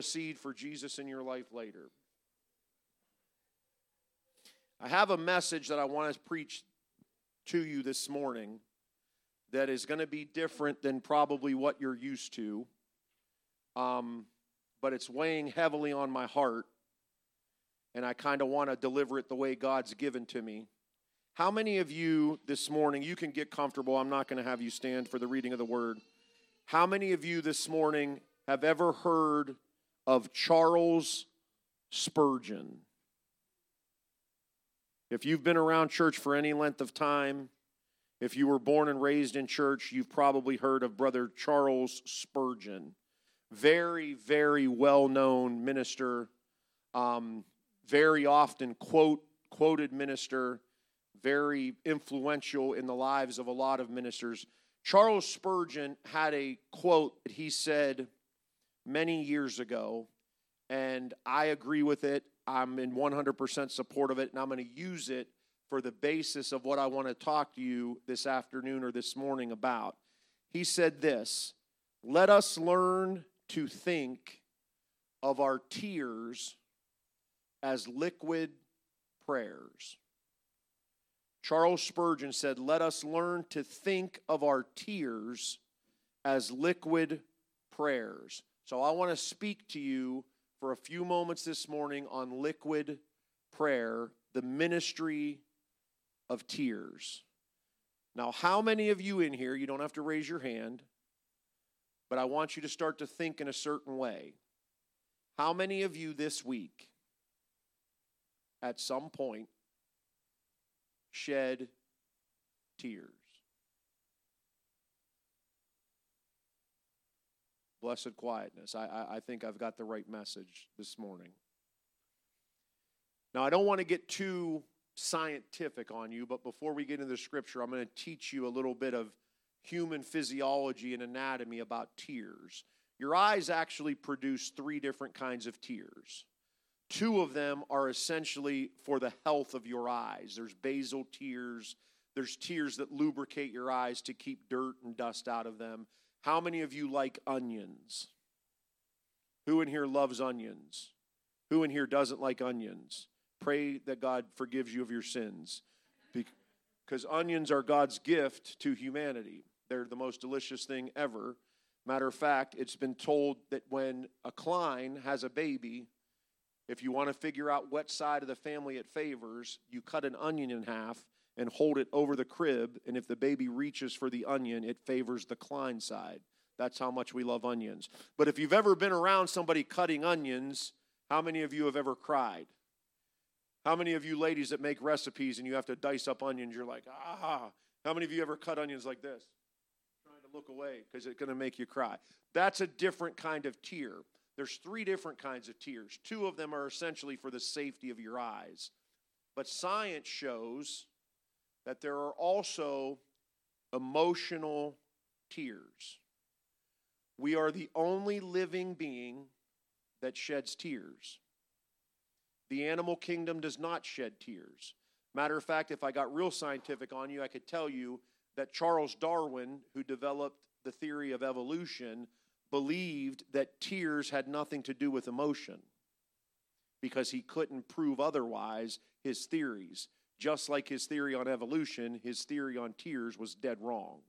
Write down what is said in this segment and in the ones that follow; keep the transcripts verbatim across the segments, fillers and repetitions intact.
seed for Jesus in your life later. I have a message that I want to preach to you this morning that is going to be different than probably what you're used to, um, but it's weighing heavily on my heart, and I kind of want to deliver it the way God's given to me. How many of you this morning, you can get comfortable, I'm not going to have you stand for the reading of the word. How many of you this morning have ever heard of Charles Spurgeon? If you've been around church for any length of time, if you were born and raised in church, you've probably heard of Brother Charles Spurgeon. Very, very well-known minister, um, very often quote quoted minister, very influential in the lives of a lot of ministers. Charles Spurgeon had a quote that he said many years ago, and I agree with it. I'm in one hundred percent support of it, and I'm going to use it for the basis of what I want to talk to you this afternoon or this morning about. He said this: let us learn to think of our tears as liquid prayers. Charles Spurgeon said, let us learn to think of our tears as liquid prayers. So I want to speak to you for a few moments this morning on liquid prayer, the ministry of tears. Now, how many of you in here, you don't have to raise your hand, but I want you to start to think in a certain way. How many of you this week, at some point, shed tears? Blessed quietness. I, I, I think I've got the right message this morning. Now, I don't want to get too scientific on you, but before we get into the scripture, I'm going to teach you a little bit of human physiology and anatomy about tears. Your eyes actually produce three different kinds of tears. Two of them are essentially for the health of your eyes. There's basal tears. There's tears that lubricate your eyes to keep dirt and dust out of them. How many of you like onions? Who in here loves onions? Who in here doesn't like onions? Pray that God forgives you of your sins. Because onions are God's gift to humanity. They're the most delicious thing ever. Matter of fact, it's been told that when a Klein has a baby, if you want to figure out what side of the family it favors, you cut an onion in half and hold it over the crib, and if the baby reaches for the onion, it favors the Klein side. That's how much we love onions. But if you've ever been around somebody cutting onions, how many of you have ever cried? How many of you ladies that make recipes and you have to dice up onions, you're like, ah. How many of you ever cut onions like this? Trying to look away because it's going to make you cry. That's a different kind of tear. There's three different kinds of tears. Two of them are essentially for the safety of your eyes. But science shows that there are also emotional tears. We are the only living being that sheds tears. The animal kingdom does not shed tears. Matter of fact, if I got real scientific on you, I could tell you that Charles Darwin, who developed the theory of evolution, believed that tears had nothing to do with emotion because he couldn't prove otherwise his theories. Just like his theory on evolution, his theory on tears was dead wrong.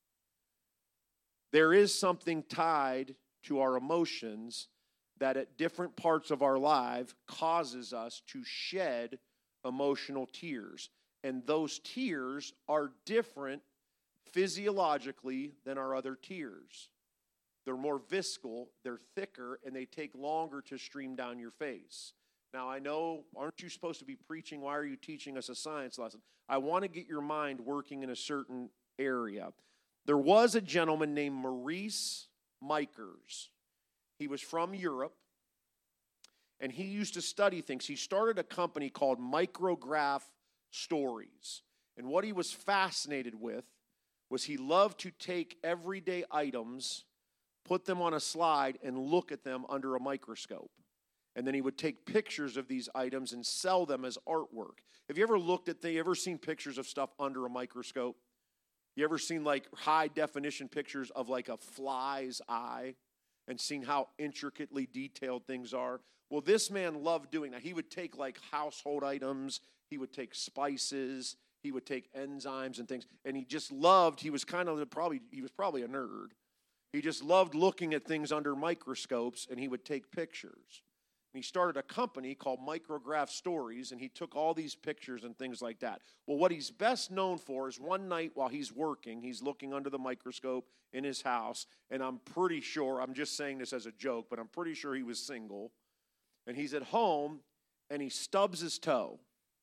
There is something tied to our emotions that at different parts of our life causes us to shed emotional tears. And those tears are different physiologically than our other tears. They're more visceral, they're thicker, and they take longer to stream down your face. Now, I know, aren't you supposed to be preaching? Why are you teaching us a science lesson? I want to get your mind working in a certain area. There was a gentleman named Maurice Mikers. He was from Europe, and he used to study things. He started a company called Micrograph Stories. And what he was fascinated with was he loved to take everyday items, put them on a slide, and look at them under a microscope. And then he would take pictures of these items and sell them as artwork. Have you ever looked at, the, you ever seen pictures of stuff under a microscope? You ever seen like high definition pictures of like a fly's eye? and seen how intricately detailed things are. Well, this man loved doing that. He would take like household items, he would take spices, he would take enzymes and things, and he just loved, he was kind of probably, he was probably a nerd. He just loved looking at things under microscopes, and he would take pictures. And he started a company called Micrograph Stories, and he took all these pictures and things like that. Well, what he's best known for is one night while he's working, he's looking under the microscope in his house, and I'm pretty sure, I'm just saying this as a joke, but I'm pretty sure he was single. And he's at home, and he stubs his toe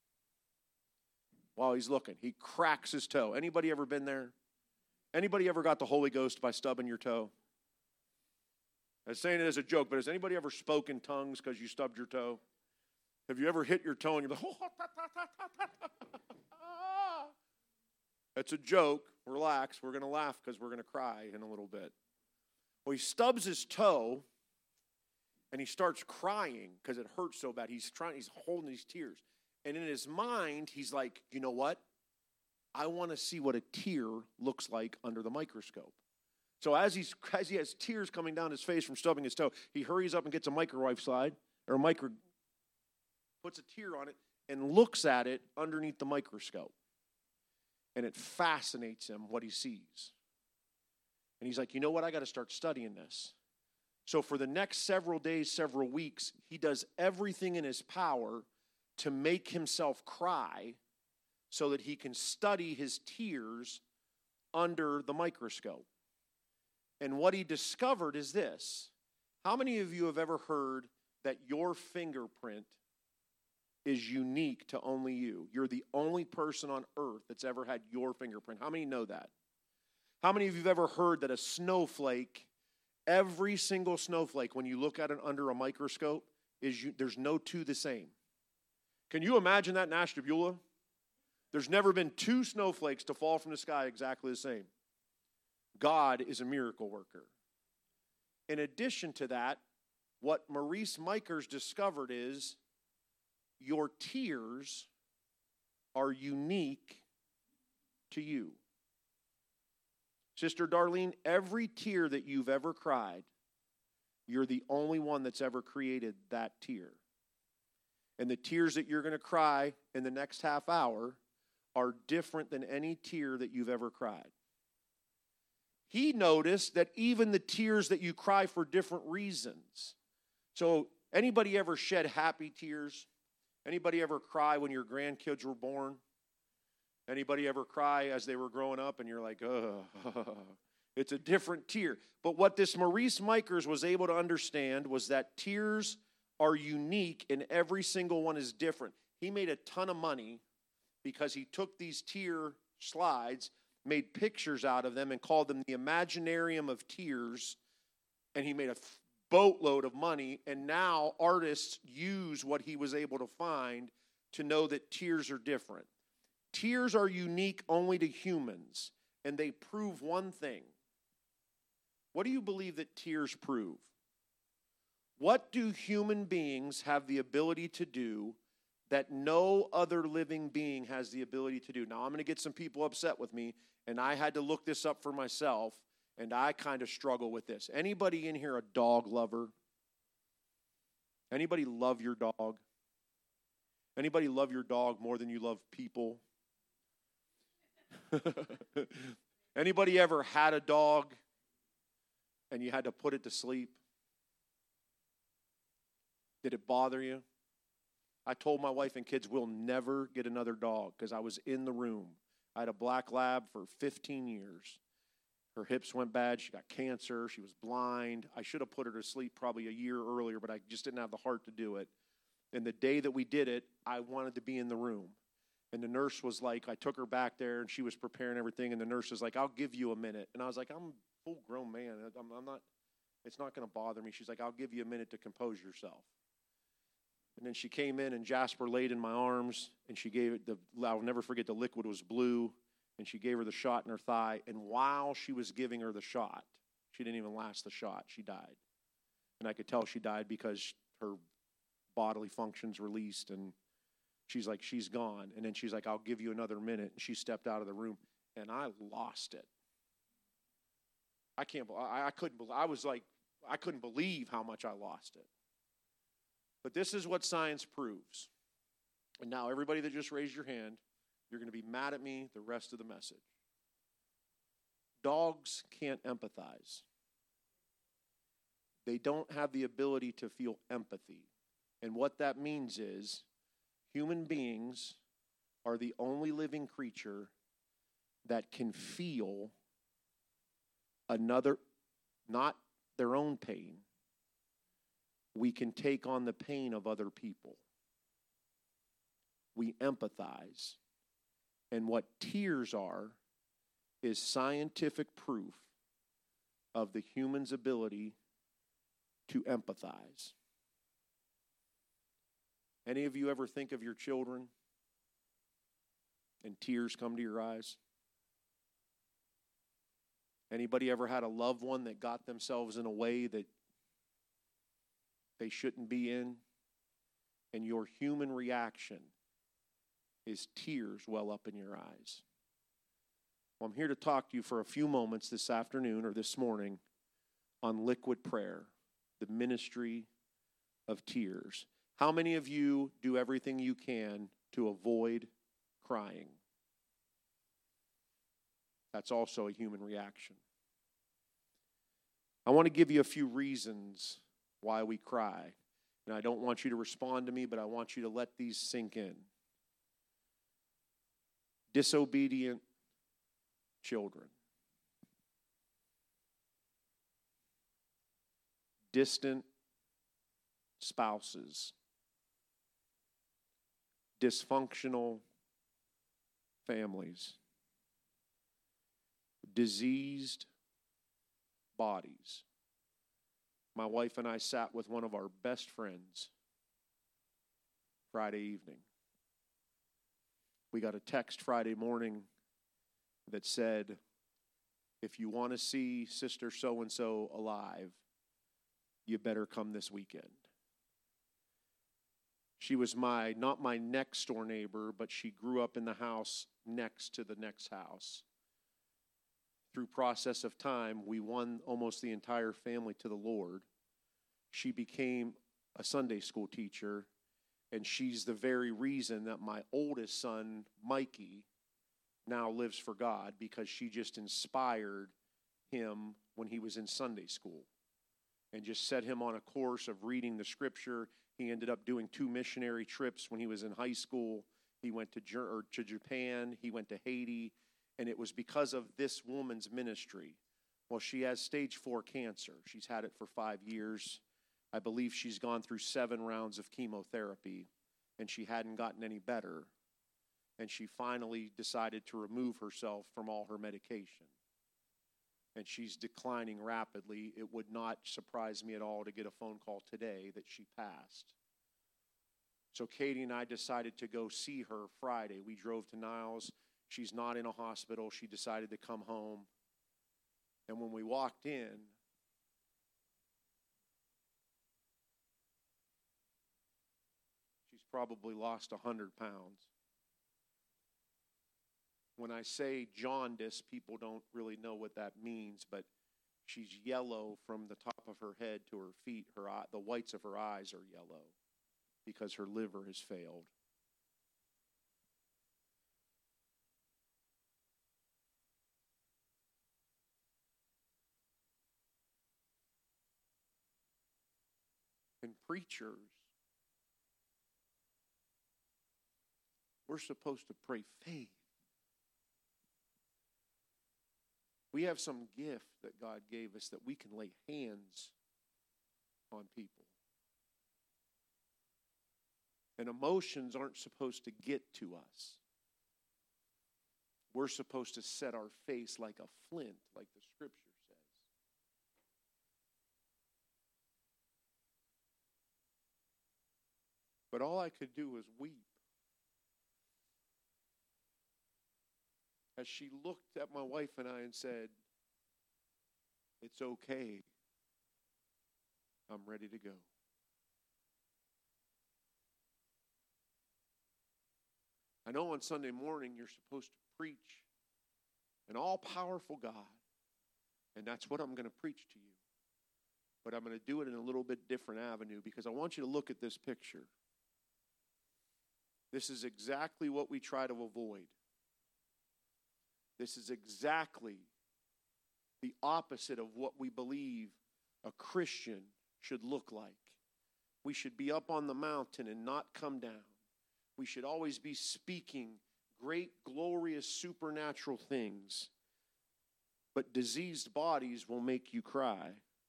while he's looking. He cracks his toe. Anybody ever been there? Anybody ever got the Holy Ghost by stubbing your toe? I'm saying it as a joke, but has anybody ever spoken tongues because you stubbed your toe? Have you ever hit your toe and you're like, oh, ta, ta, ta, ta, ta, ta. That's a joke. Relax. We're going to laugh because we're going to cry in a little bit. Well, he stubs his toe, and he starts crying because it hurts so bad. He's trying, he's holding these tears. And in his mind, he's like, you know what? I want to see what a tear looks like under the microscope. So as he's as he has tears coming down his face from stubbing his toe, he hurries up and gets a microwave slide, or a micro, puts a tear on it, and looks at it underneath the microscope. And it fascinates him what he sees. And he's like, you know what? I got to start studying this. So for the next several days, several weeks, he does everything in his power to make himself cry so that he can study his tears under the microscope. And what he discovered is this. How many of you have ever heard that your fingerprint is unique to only you? You're the only person on earth that's ever had your fingerprint. How many know that? How many of you have ever heard that a snowflake, every single snowflake, when you look at it under a microscope, is you, there's no two the same? Can you imagine that in Ashtabula? There's never been two snowflakes to fall from the sky exactly the same. God is a miracle worker. In addition to that, what Maurice Mikers discovered is your tears are unique to you. Sister Darlene, every tear that you've ever cried, you're the only one that's ever created that tear. And the tears that you're going to cry in the next half hour are different than any tear that you've ever cried. He noticed that even the tears that you cry for different reasons. So anybody ever shed happy tears? Anybody ever cry when your grandkids were born? Anybody ever cry as they were growing up and you're like, oh, it's a different tear. But what this Maurice Mikers was able to understand was that tears are unique and every single one is different. He made a ton of money because he took these tear slides, made pictures out of them, and called them the Imaginarium of Tears, and he made a boatload of money, and now artists use what he was able to find to know that tears are different. Tears are unique only to humans, and they prove one thing. What do you believe that tears prove? What do human beings have the ability to do that no other living being has the ability to do? Now, I'm going to get some people upset with me, and I had to look this up for myself, and I kind of struggle with this. Anybody in here a dog lover? Anybody love your dog? Anybody love your dog more than you love people? Anybody ever had a dog and you had to put it to sleep? Did it bother you? I told my wife and kids we'll never get another dog because I was in the room. I had a black lab for fifteen years. Her hips went bad. She got cancer. She was blind. I should have put her to sleep probably a year earlier, but I just didn't have the heart to do it. And the day that we did it, I wanted to be in the room. And the nurse was like, I took her back there, and she was preparing everything, and the nurse was like, I'll give you a minute. And I was like, I'm a full-grown man. I'm, I'm not, it's not going to bother me. She's like, I'll give you a minute to compose yourself. And then she came in, and Jasper laid in my arms, and she gave it the, I'll never forget, the liquid was blue, and she gave her the shot in her thigh. And while she was giving her the shot, she didn't even last the shot. She died. And I could tell she died because her bodily functions released, and she's like, she's gone. And then she's like, I'll give you another minute. And she stepped out of the room, and I lost it. I can't believe, I, I couldn't believe, I was like, I couldn't believe how much I lost it. But this is what science proves. And now everybody that just raised your hand, you're going to be mad at me the rest of the message. Dogs can't empathize. They don't have the ability to feel empathy. And what that means is human beings are the only living creature that can feel another, not their own pain. We can take on the pain of other people. We empathize. And what tears are is scientific proof of the human's ability to empathize. Any of you ever think of your children and tears come to your eyes? Anybody ever had a loved one that got themselves in a way that they shouldn't be in? And your human reaction is tears well up in your eyes. Well, I'm here to talk to you for a few moments this afternoon or this morning on liquid prayer, the ministry of tears. How many of you do everything you can to avoid crying? That's also a human reaction. I want to give you a few reasons why we cry. And I don't want you to respond to me, but I want you to let these sink in. Disobedient children. Distant spouses. Dysfunctional families. Diseased bodies. My wife and I sat with one of our best friends Friday evening. We got a text Friday morning that said, if you want to see Sister so-and-so alive, you better come this weekend. She was my, not my next door neighbor, but she grew up in the house next to the next house. Through process of time, we won almost the entire family to the Lord. She became a Sunday school teacher, and she's the very reason that my oldest son, Mikey, now lives for God, because she just inspired him when he was in Sunday school and just set him on a course of reading the scripture. He ended up doing two missionary trips when he was in high school. He went to, or to Japan, he went to Haiti, and it was because of this woman's ministry. Well, she has stage four cancer. She's had it for five years. I believe she's gone through seven rounds of chemotherapy, and she hadn't gotten any better. And she finally decided to remove herself from all her medication. And she's declining rapidly. It would not surprise me at all to get a phone call today that she passed. So Katie and I decided to go see her Friday. We drove to Niles. She's not in a hospital. She decided to come home. And when we walked in, she's probably lost one hundred pounds. When I say jaundice, people don't really know what that means, but she's yellow from the top of her head to her feet. Her eye, the whites of her eyes are yellow because her liver has failed. And preachers, we're supposed to pray faith. We have some gift that God gave us that we can lay hands on people. And emotions aren't supposed to get to us. We're supposed to set our face like a flint, like the scripture says. But all I could do was weep. As she looked at my wife and I and said, "It's okay. I'm ready to go." I know on Sunday morning you're supposed to preach an all-powerful God, and that's what I'm going to preach to you. but I'm going to do it in a little bit different avenue because I want you to look at this picture. This is exactly what we try to avoid. This is exactly the opposite of what we believe a Christian should look like. We should be up on the mountain and not come down. We should always be speaking great, glorious, supernatural things. But diseased bodies will make you cry.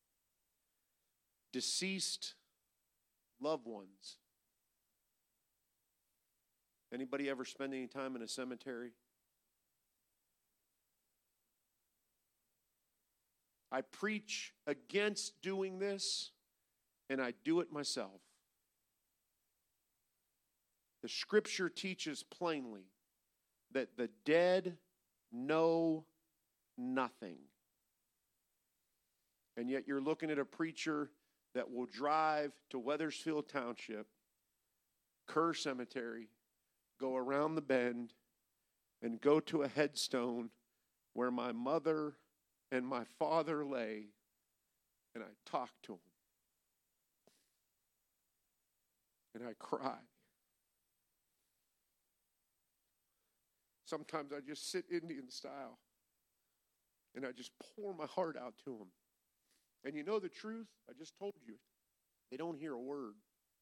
Deceased loved ones. Anybody ever spend any time in a cemetery? I preach against doing this, and I do it myself. The Scripture teaches plainly that the dead know nothing. And yet you're looking at a preacher that will drive to Weathersfield Township, Kerr Cemetery, go around the bend, and go to a headstone where my mother and my father lay, and I talk to them. And I cry. Sometimes I just sit Indian style, and I just pour my heart out to them. And you know the truth? I just told you. They don't hear a word.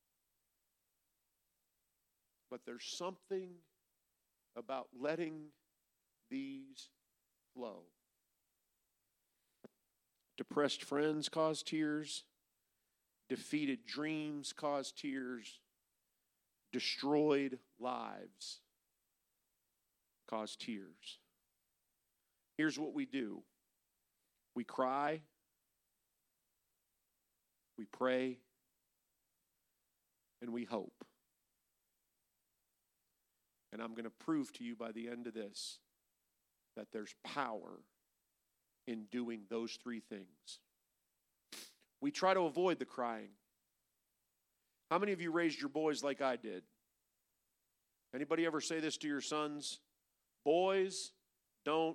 But there's something about letting these flow. Depressed friends cause tears. Defeated dreams cause tears. Destroyed lives cause tears. Here's what we do. We cry. We pray. And we hope. And I'm going to prove to you by the end of this that there's power in doing those three things. We try to avoid the crying. How many of you raised your boys like I did? Anybody ever say this to your sons? Boys, don't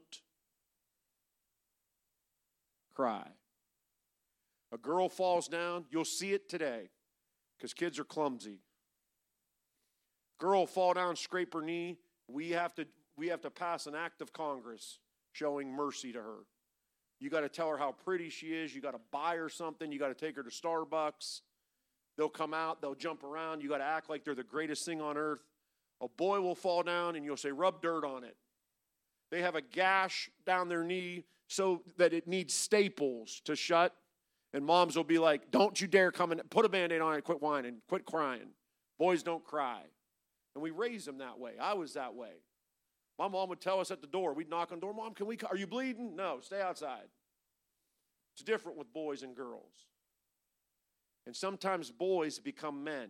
cry. A girl falls down, you'll see it today because kids are clumsy. Girl fall down, scrape her knee, we have to we have to pass an act of Congress showing mercy to her. You got to tell her how pretty she is. You got to buy her something. You got to take her to Starbucks. They'll come out. They'll jump around. You got to act like they're the greatest thing on earth. A boy will fall down, and you'll say, rub dirt on it. They have a gash down their knee so that it needs staples to shut. And moms will be like, don't you dare come and put a Band-Aid on it, quit whining, quit crying. Boys don't cry. And we raise them that way. I was that way. My mom would tell us at the door. We'd knock on the door. Mom, can we, are you bleeding? No, stay outside. It's different with boys and girls. And sometimes boys become men.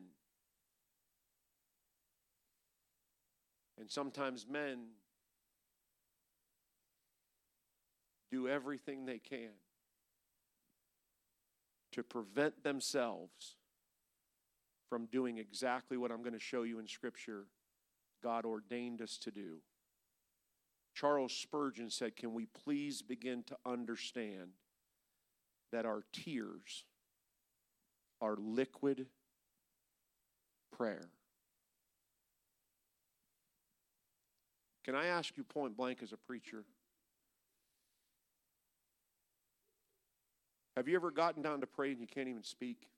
And sometimes men do everything they can to prevent themselves from doing exactly what I'm going to show you in Scripture God ordained us to do. Charles Spurgeon said, can we please begin to understand that our tears are liquid prayer? Can I ask you point blank as a preacher? Have you ever gotten down to pray and you can't even speak?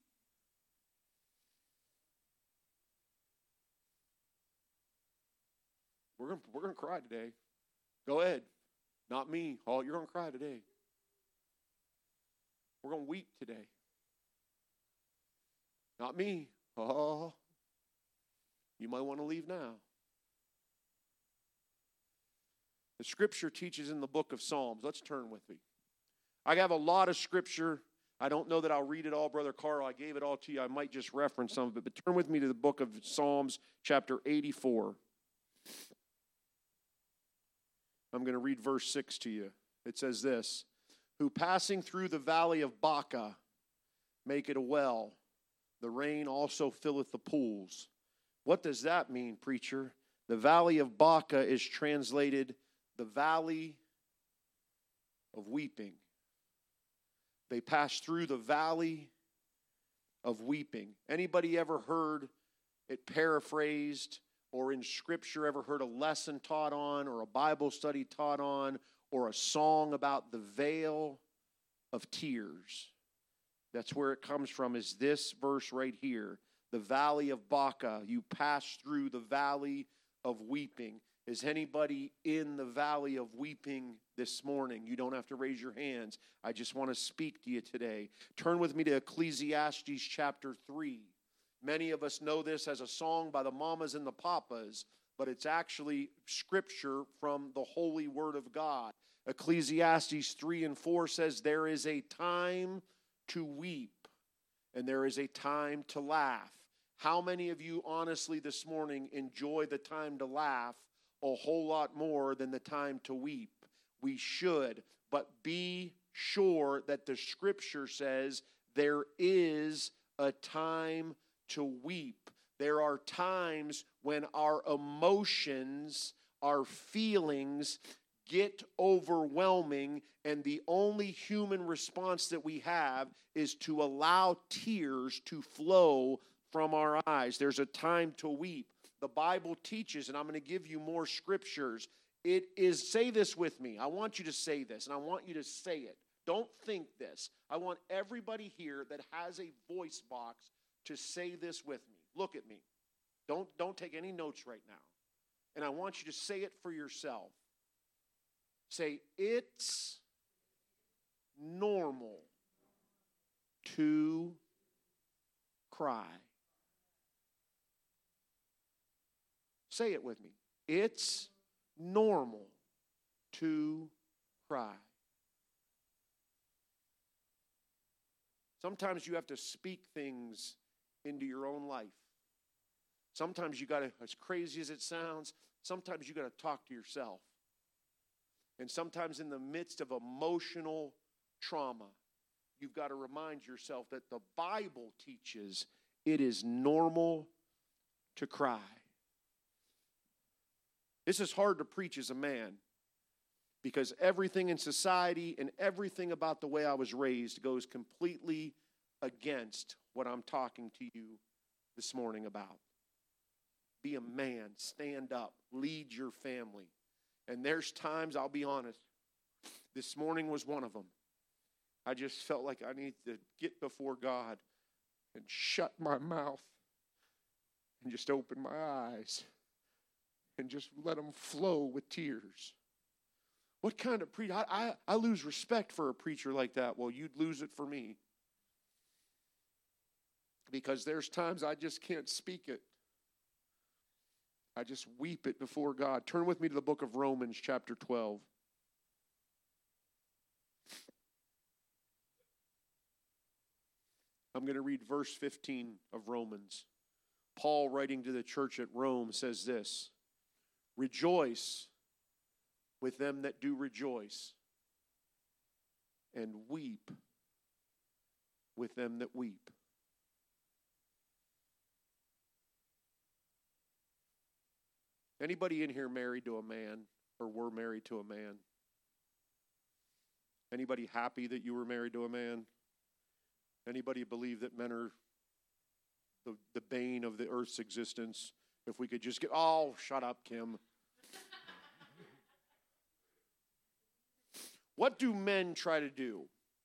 We're going we're going to cry today. Go ahead. Not me. Oh, you're going to cry today. We're going to weep today. Not me. Oh, you might want to leave now. The Scripture teaches in the book of Psalms. Let's turn with me. I have a lot of Scripture. I don't know that I'll read it all, Brother Carl. I gave it all to you. I might just reference some of it. But turn with me to the book of Psalms, chapter eighty-four. I'm going to read verse six to you. It says this, who passing through the valley of Baca make it a well, the rain also filleth the pools. What does that mean, preacher? The valley of Baca is translated the valley of weeping. They pass through the valley of weeping. Anybody ever heard it paraphrased or in Scripture ever heard a lesson taught on or a Bible study taught on or a song about the vale of tears? That's where it comes from, is this verse right here. The valley of Baca, you pass through the valley of weeping. Is anybody in the valley of weeping this morning? You don't have to raise your hands. I just want to speak to you today. Turn with me to Ecclesiastes chapter three. Many of us know this as a song by the mamas and the papas, but it's actually scripture from the holy word of God. Ecclesiastes three and four says, there is a time to weep, and there is a time to laugh. How many of you honestly this morning enjoy the time to laugh a whole lot more than the time to weep? We should, but be sure that the scripture says there is a time to weep. There are times when our emotions, our feelings get overwhelming, and the only human response that we have is to allow tears to flow from our eyes. There's a time to weep. The Bible teaches, and I'm going to give you more scriptures. It is, say this with me. I want you to say this, and I want you to say it. Don't think this. I want everybody here that has a voice box to say this with me. Look at me. Don't, don't take any notes right now. And I want you to say it for yourself. Say, it's normal to cry. Say it with me. It's normal to cry. Sometimes you have to speak things into your own life. Sometimes you got to, as crazy as it sounds, sometimes you got to talk to yourself. And sometimes in the midst of emotional trauma, you've got to remind yourself that the Bible teaches it is normal to cry. This is hard to preach as a man because everything in society and everything about the way I was raised goes completely against what I'm talking to you this morning about. Be a man, stand up, lead your family. And there's times, I'll be honest, this morning was one of them. I just felt like I need to get before God and shut my mouth and just open my eyes and just let them flow with tears. What kind of preacher? I, I, I lose respect for a preacher like that. Well, you'd lose it for me. Because there's times I just can't speak it. I just weep it before God. Turn with me to the book of Romans chapter twelve. I'm going to read verse fifteen of Romans. Paul, writing to the church at Rome, says this: rejoice with them that do rejoice, and weep with them that weep. Anybody in here married to a man or were married to a man? Anybody happy that you were married to a man? Anybody believe that men are the, the bane of the earth's existence? If we could just get, oh, shut up, Kim. What do men try to do?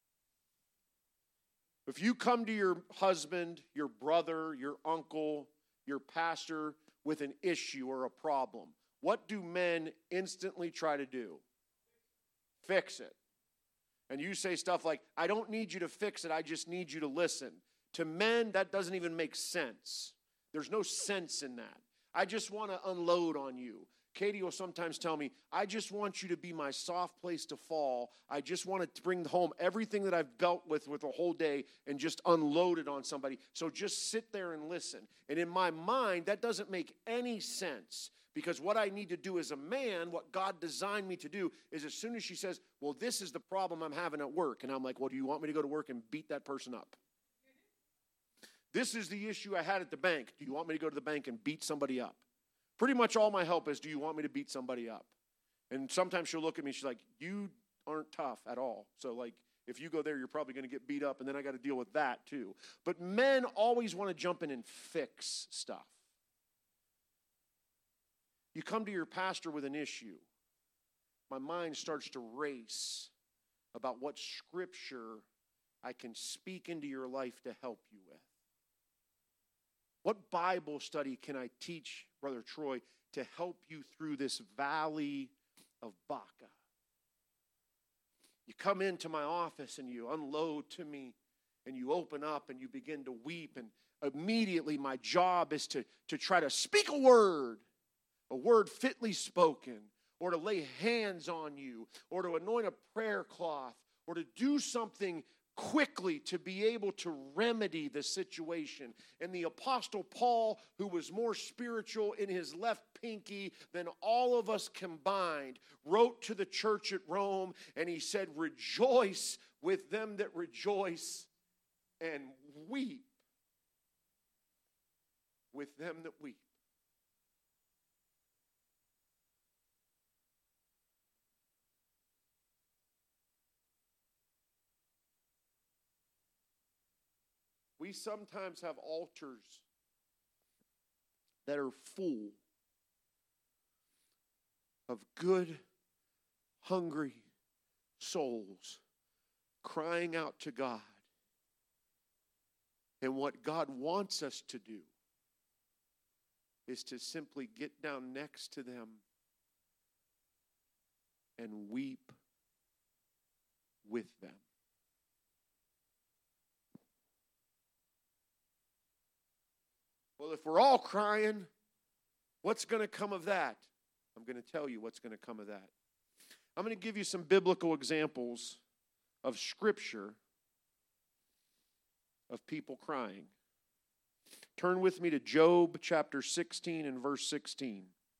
If you come to your husband, your brother, your uncle, your pastor with an issue or a problem, what do men instantly try to do? Fix it. And you say stuff like, I don't need you to fix it, I just need you to listen. To men, that doesn't even make sense. There's no sense in that. I just want to unload on you. Katie will sometimes tell me, I just want you to be my soft place to fall. I just want to bring home everything that I've dealt with with the whole day and just unload it on somebody. So just sit there and listen. And in my mind, that doesn't make any sense, because what I need to do as a man, what God designed me to do, is as soon as she says, well, this is the problem I'm having at work. And I'm like, well, do you want me to go to work and beat that person up? This is the issue I had at the bank. Do you want me to go to the bank and beat somebody up? Pretty much all my help is, do you want me to beat somebody up? And sometimes she'll look at me, she's like, you aren't tough at all. So like, If you go there, you're probably going to get beat up, and then I got to deal with that too. But men always want to jump in and fix stuff. You come to your pastor with an issue. My mind starts to race about what scripture I can speak into your life to help you with. What Bible study can I teach, Brother Troy, to help you through this valley of Baca? You come into my office and you unload to me and you open up and you begin to weep, and immediately my job is to, to try to speak a word, a word fitly spoken, or to lay hands on you, or to anoint a prayer cloth, or to do something quickly to be able to remedy the situation. And the Apostle Paul, who was more spiritual in his left pinky than all of us combined, wrote to the church at Rome, and he said, rejoice with them that rejoice, and weep with them that weep. We sometimes have altars that are full of good, hungry souls crying out to God. And what God wants us to do is to simply get down next to them and weep with them. Well, if we're all crying, what's going to come of that? I'm going to tell you what's going to come of that. I'm going to give you some biblical examples of Scripture of people crying. Turn with me to Job chapter sixteen and verse sixteen.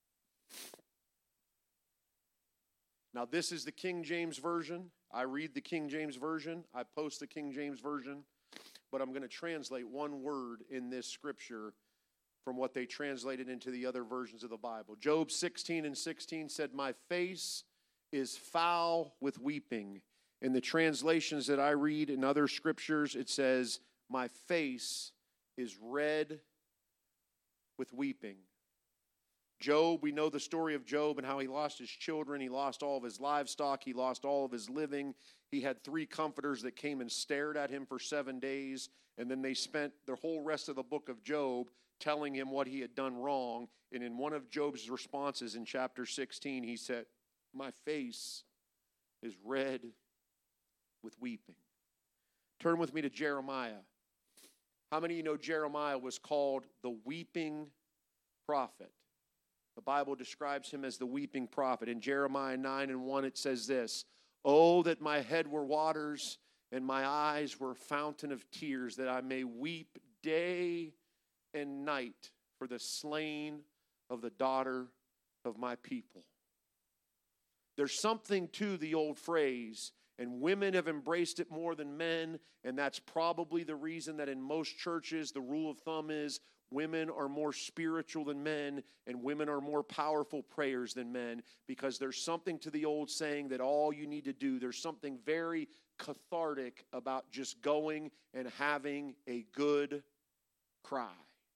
Now, this is the King James Version. I read the King James Version. I post the King James Version. But I'm going to translate one word in this Scripture from what they translated into the other versions of the Bible. Job sixteen and sixteen said, my face is foul with weeping. In the translations that I read in other scriptures, it says, my face is red with weeping. Job, we know the story of Job and how he lost his children. He lost all of his livestock. He lost all of his living. He had three comforters that came and stared at him for seven days. And then they spent the whole rest of the book of Job telling him what he had done wrong. And in one of Job's responses in chapter sixteen, he said, my face is red with weeping. Turn with me to Jeremiah. How many of you know Jeremiah was called the weeping prophet? The Bible describes him as the weeping prophet. In Jeremiah nine and one, it says this, oh, that my head were waters and my eyes were a fountain of tears, that I may weep day and night for the slain of the daughter of my people. There's something to the old phrase, and women have embraced it more than men, and that's probably the reason that in most churches the rule of thumb is women are more spiritual than men, and women are more powerful prayers than men, because there's something to the old saying that all you need to do, there's something very cathartic about just going and having a good cry.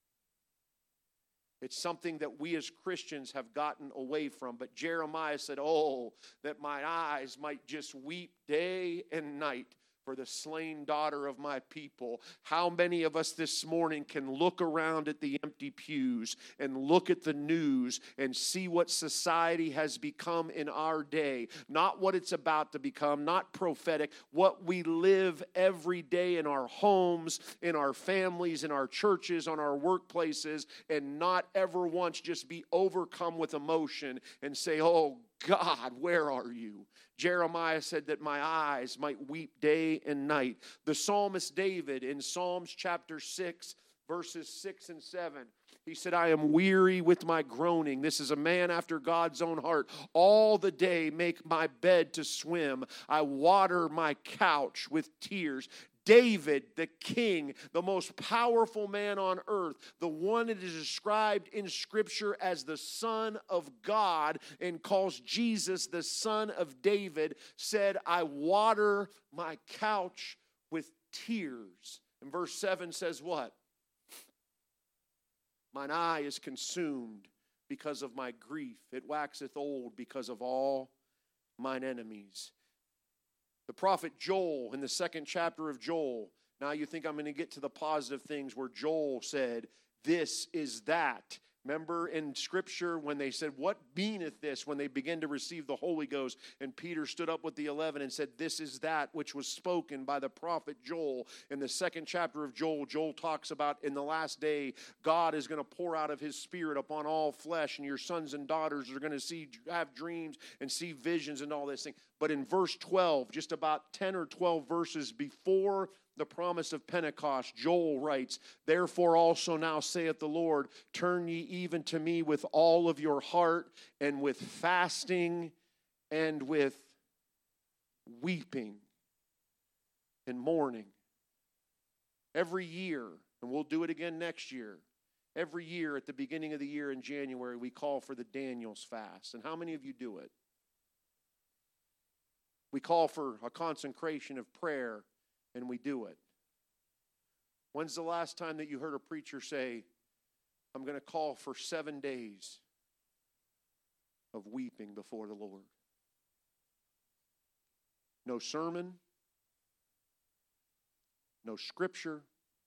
It's something that we as Christians have gotten away from. But Jeremiah said, oh, that my eyes might just weep day and night for the slain daughter of my people. How many of us this morning can look around at the empty pews and look at the news and see what society has become in our day? Not what it's about to become, not prophetic, what we live every day in our homes, in our families, in our churches, on our workplaces, and not ever once just be overcome with emotion and say, oh, God, where are you? Jeremiah said that my eyes might weep day and night. The psalmist David in Psalms chapter six, verses six and seven, he said, I am weary with my groaning. This is a man after God's own heart. All the day make my bed to swim. I water my couch with tears. David, the king, the most powerful man on earth, the one that is described in Scripture as the Son of God and calls Jesus the Son of David, said, I water my couch with tears. And verse seven says what? Mine eye is consumed because of my grief. It waxeth old because of all mine enemies. The prophet Joel, in the second chapter of Joel, now you think I'm going to get to the positive things where Joel said, this is that. Remember in Scripture when they said, what meaneth this? When they began to receive the Holy Ghost. And Peter stood up with the eleven and said, this is that which was spoken by the prophet Joel. In the second chapter of Joel, Joel talks about in the last day, God is going to pour out of his Spirit upon all flesh. And your sons and daughters are going to see, have dreams and see visions and all this thing. But in verse twelve, just about ten or twelve verses before the promise of Pentecost, Joel writes, therefore also now saith the Lord, turn ye even to me with all of your heart and with fasting and with weeping and mourning. Every year, and we'll do it again next year, every year at the beginning of the year in January, we call for the Daniel's fast. And how many of you do it? We call for a consecration of prayer, and we do it. When's the last time that you heard a preacher say, I'm going to call for seven days of weeping before the Lord? No sermon, no scripture,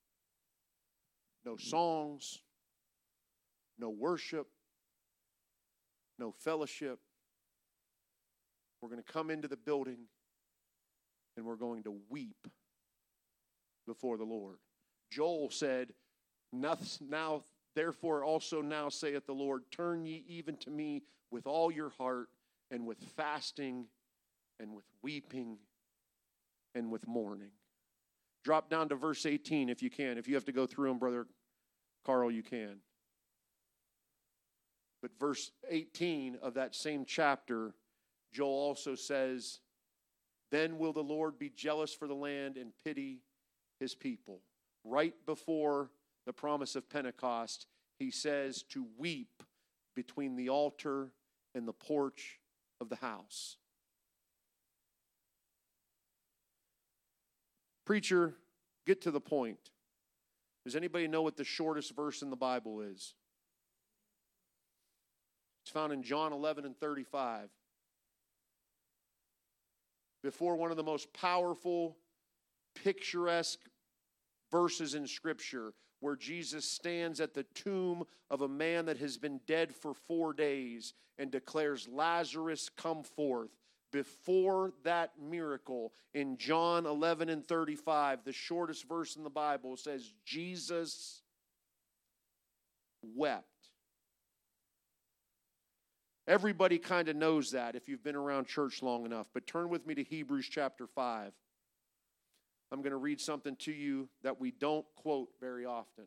no songs, no worship, no fellowship. We're going to come into the building and we're going to weep before the Lord. Joel said, now therefore also now saith the Lord, turn ye even to me with all your heart and with fasting and with weeping and with mourning. Drop down to verse eighteen if you can. If you have to go through them, Brother Carl, you can. But verse eighteen of that same chapter, Joel also says, then will the Lord be jealous for the land and pity his people. Right before the promise of Pentecost, he says to weep between the altar and the porch of the house. Preacher, get to the point. Does anybody know what the shortest verse in the Bible is? It's found in John eleven and thirty-five. Before one of the most powerful, picturesque verses in Scripture, where Jesus stands at the tomb of a man that has been dead for four days and declares, Lazarus, come forth. Before that miracle, in John eleven and thirty-five, the shortest verse in the Bible says, Jesus wept. Everybody kind of knows that if you've been around church long enough. But turn with me to Hebrews chapter five. I'm going to read something to you that we don't quote very often.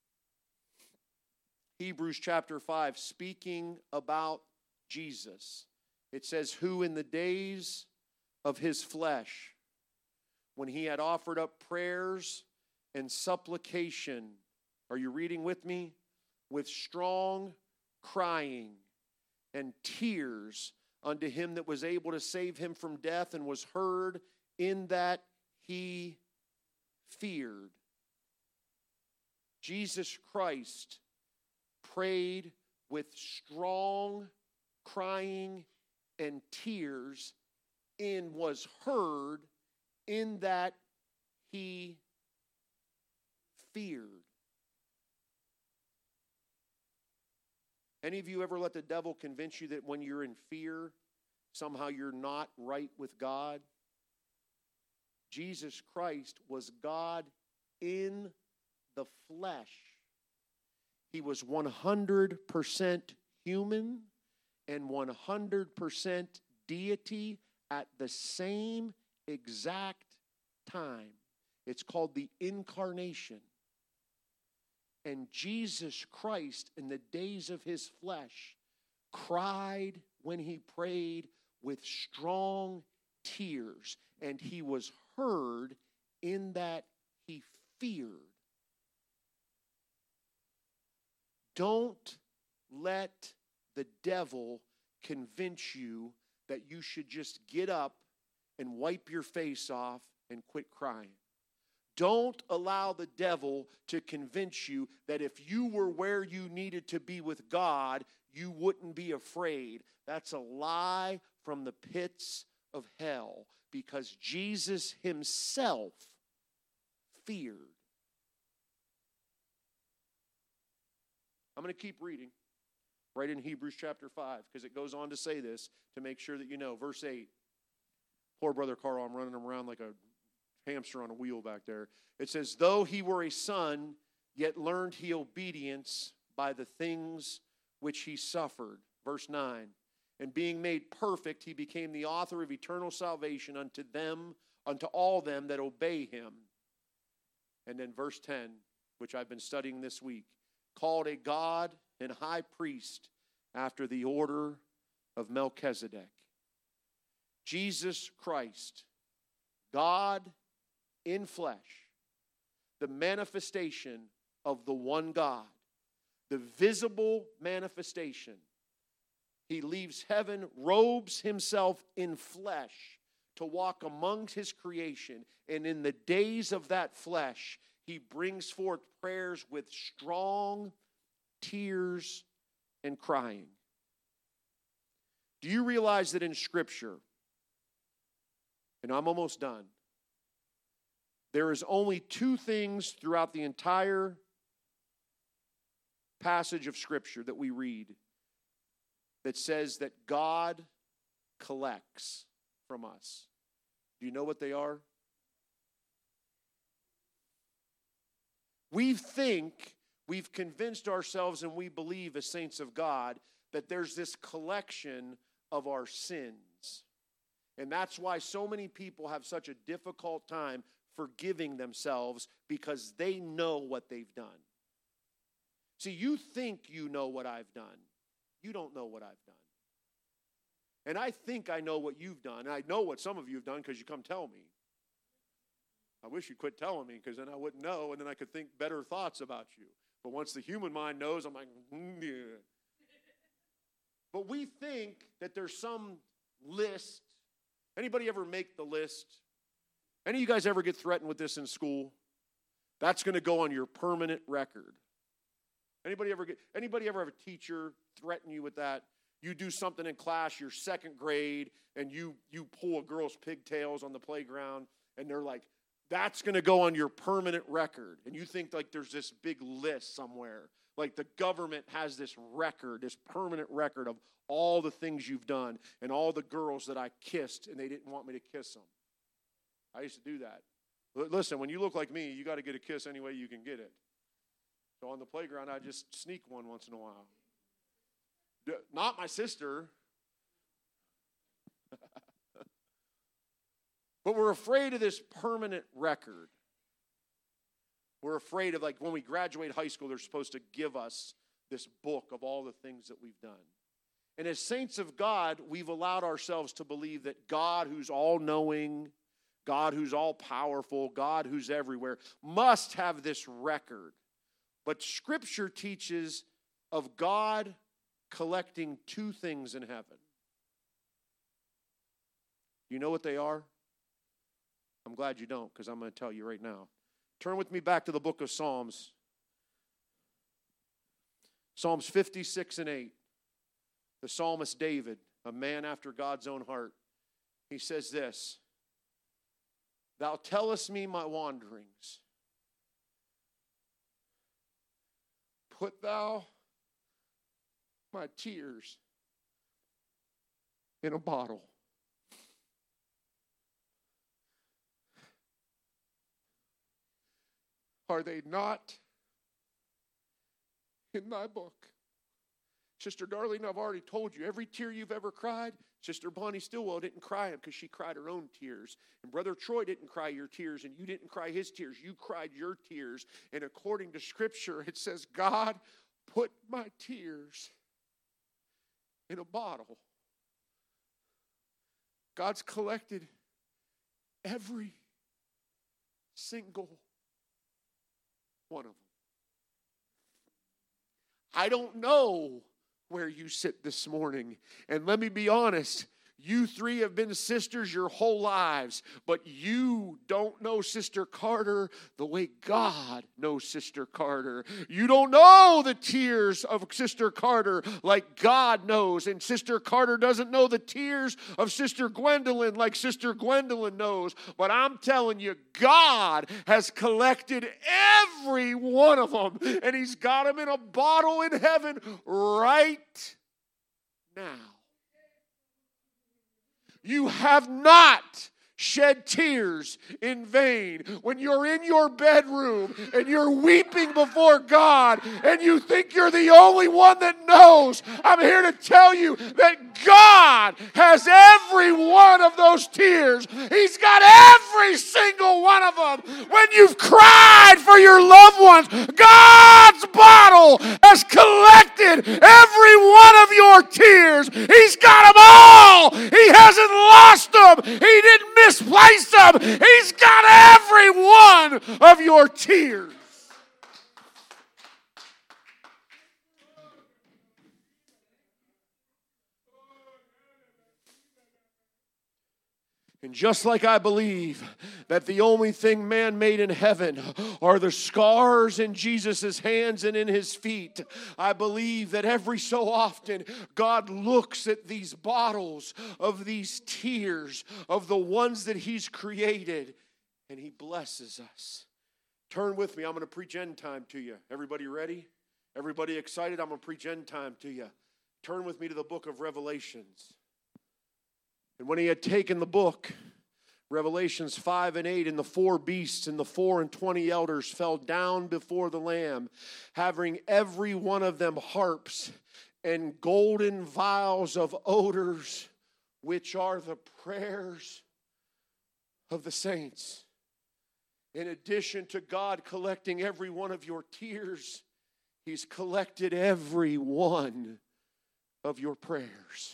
Hebrews chapter five, speaking about Jesus. It says, who in the days of his flesh, when he had offered up prayers and supplication, are you reading with me? With strong crying and tears unto him that was able to save him from death, and was heard in that he feared. Jesus Christ prayed with strong crying and tears, and was heard in that he feared. Any of you ever let the devil convince you that when you're in fear, somehow you're not right with God? Jesus Christ was God in the flesh. He was one hundred percent human and one hundred percent deity at the same exact time. It's called the incarnation. And Jesus Christ, in the days of his flesh, cried when he prayed with strong tears, and he was heard in that he feared. Don't let the devil convince you that you should just get up and wipe your face off and quit crying. Don't allow the devil to convince you that if you were where you needed to be with God, you wouldn't be afraid. That's a lie from the pits of hell, because Jesus himself feared. I'm going to keep reading right in Hebrews chapter five, because it goes on to say this to make sure that you know. Verse eight. Poor brother Carl, I'm running him around like a hamster on a wheel back there. It says, though he were a son, yet learned he obedience by the things which he suffered. Verse nine. And being made perfect, he became the author of eternal salvation unto them, unto all them that obey him. And then verse ten, which I've been studying this week, called a God and high priest after the order of Melchizedek. Jesus Christ, God in flesh, the manifestation of the one God, the visible manifestation. He leaves heaven, robes himself in flesh to walk among his creation, and in the days of that flesh, he brings forth prayers with strong tears and crying. Do you realize that in Scripture, and I'm almost done, there is only two things throughout the entire passage of Scripture that we read that says that God collects from us? Do you know what they are? We think, we've convinced ourselves, and we believe as saints of God that there's this collection of our sins. And that's why so many people have such a difficult time forgiving themselves, because they know what they've done. See, you think you know what I've done. You don't know what I've done. And I think I know what you've done. And I know what some of you have done because you come tell me. I wish you'd quit telling me, because then I wouldn't know, and then I could think better thoughts about you. But once the human mind knows, I'm like, mm, yeah. But we think that there's some list. Anybody ever make the list? Any of you guys ever get threatened with this in school? That's going to go on your permanent record. Anybody ever get, anybody ever have a teacher threaten you with that? You do something in class, you're second grade, and you you pull a girl's pigtails on the playground, and they're like, that's going to go on your permanent record. And you think like there's this big list somewhere. Like the government has this record, this permanent record of all the things you've done and all the girls that I kissed and they didn't want me to kiss them. I used to do that. Listen, when you look like me, you got to get a kiss any way you can get it. So on the playground, I just sneak one once in a while. Not my sister. But we're afraid of this permanent record. We're afraid of, like, when we graduate high school, they're supposed to give us this book of all the things that we've done. And as saints of God, we've allowed ourselves to believe that God, who's all-knowing, God who's all-powerful, God who's everywhere, must have this record. But Scripture teaches of God collecting two things in heaven. You know what they are? I'm glad you don't, because I'm going to tell you right now. Turn with me back to the book of Psalms. Psalms fifty-six and eight. The psalmist David, a man after God's own heart, he says this: Thou tellest me my wanderings. Put thou my tears in a bottle. Are they not in thy book? Sister Darlene, I've already told you, every tear you've ever cried, Sister Bonnie Stillwell didn't cry them because she cried her own tears. And Brother Troy didn't cry your tears, and you didn't cry his tears. You cried your tears. And according to Scripture, it says, God, put my tears in a bottle. God's collected every single one of them. I don't know where you sit this morning. And let me be honest, you three have been sisters your whole lives, but you don't know Sister Carter the way God knows Sister Carter. You don't know the tears of Sister Carter like God knows, and Sister Carter doesn't know the tears of Sister Gwendolyn like Sister Gwendolyn knows. But I'm telling you, God has collected every one of them, and He's got them in a bottle in heaven right now. You have not shed tears in vain. When you're in your bedroom and you're weeping before God and you think you're the only one that knows, I'm here to tell you that God has every one of those tears. He's got every single one of them. When you've cried for your loved ones, God's bottle has collected every one of your tears. He's got them all. He hasn't lost them. He didn't misplace them. He's got every one of your tears. And just like I believe that the only thing man made in heaven are the scars in Jesus' hands and in His feet, I believe that every so often God looks at these bottles of these tears of the ones that He's created and He blesses us. Turn with me. I'm going to preach end time to you. Everybody ready? Everybody excited? I'm going to preach end time to you. Turn with me to the book of Revelations. And when he had taken the book, Revelations five and eight, and the four beasts and the four and twenty elders fell down before the Lamb, having every one of them harps and golden vials of odors, which are the prayers of the saints. In addition to God collecting every one of your tears, He's collected every one of your prayers.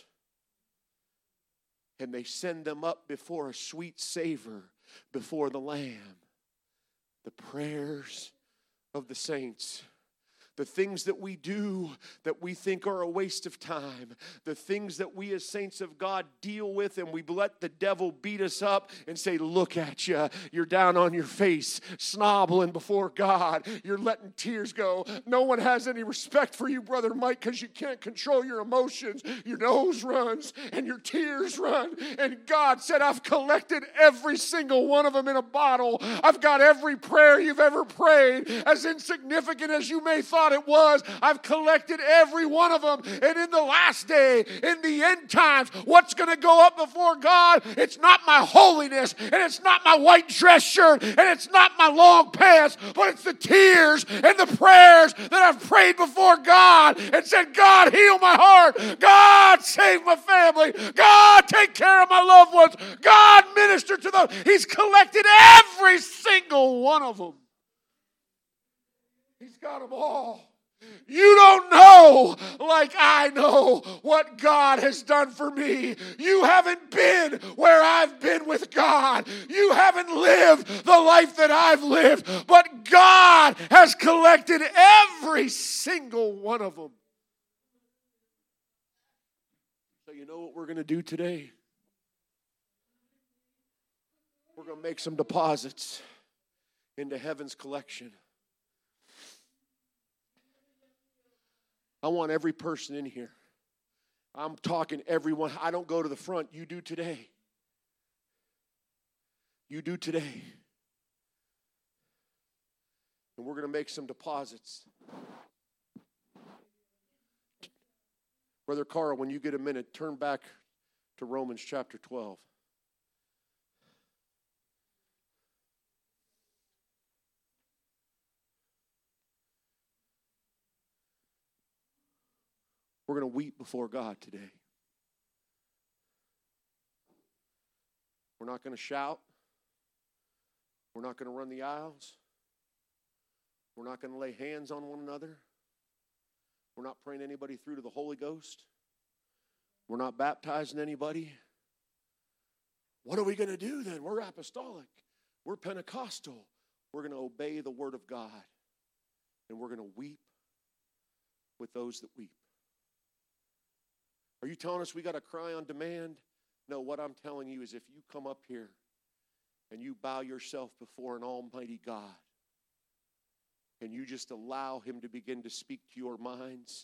And they send them up before a sweet savor before the Lamb. The prayers of the saints. The things that we do that we think are a waste of time. The things that we as saints of God deal with, and we let the devil beat us up and say, look at you. You're down on your face, snobbling before God. You're letting tears go. No one has any respect for you, Brother Mike, because you can't control your emotions. Your nose runs and your tears run. And God said, I've collected every single one of them in a bottle. I've got every prayer you've ever prayed, as insignificant as you may thought it was. I've collected every one of them. And in the last day, in the end times, what's going to go up before God? It's not my holiness, and it's not my white dress shirt, and it's not my long pants, but it's the tears and the prayers that I've prayed before God and said, God, heal my heart. God, save my family. God, take care of my loved ones. God, minister to them. He's collected every single one of them. He's got them all. You don't know like I know what God has done for me. You haven't been where I've been with God. You haven't lived the life that I've lived. But God has collected every single one of them. So you know what we're going to do today? We're going to make some deposits into heaven's collection. I want every person in here. I'm talking everyone. I don't go to the front. You do today. You do today. And we're going to make some deposits. Brother Carl, when you get a minute, turn back to Romans chapter twelve. We're going to weep before God today. We're not going to shout. We're not going to run the aisles. We're not going to lay hands on one another. We're not praying anybody through to the Holy Ghost. We're not baptizing anybody. What are we going to do then? We're apostolic. We're Pentecostal. We're going to obey the Word of God. and we're going to weep with those that weep. Are you telling us we got to cry on demand? No, what I'm telling you is if you come up here and you bow yourself before an almighty God and you just allow him to begin to speak to your minds,